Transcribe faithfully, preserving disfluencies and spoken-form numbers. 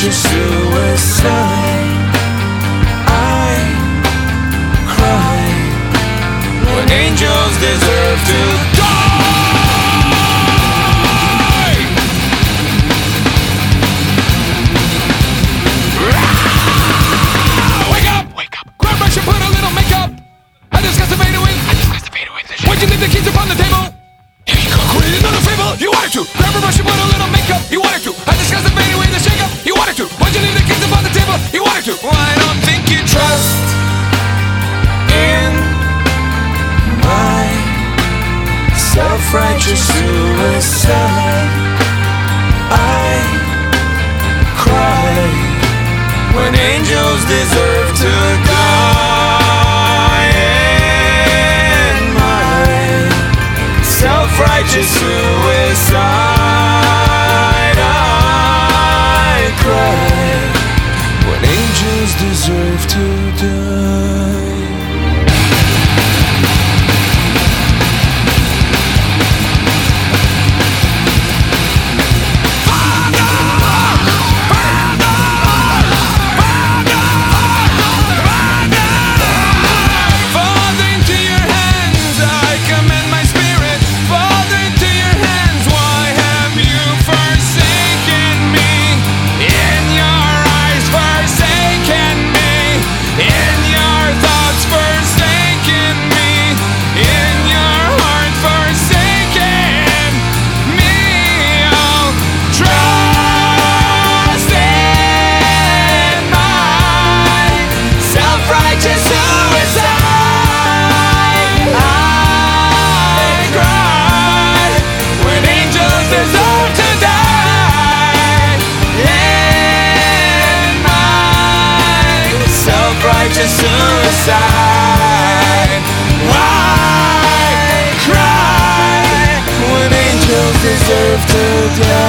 self-righteous suicide. I cry when angels deserve to die. Wake up! Wake up! Grab brush and put a little makeup. I discussed the fade away. I discussed the fade away. Why'd you leave the keys upon the table? Here you go. Create another fable. You wanted to. Grab a brush and put a little makeup. You wanted to. I discussed the fade away, the shake up. You wanted to. Why'd you leave the keys upon the table? You wanted to. Well, I don't think you trust in my self-righteous suicide. I cry when angels deserve to die. In my self-righteous suicide, I cry when angels deserve to die. Suicide. Why cry when angels deserve to die?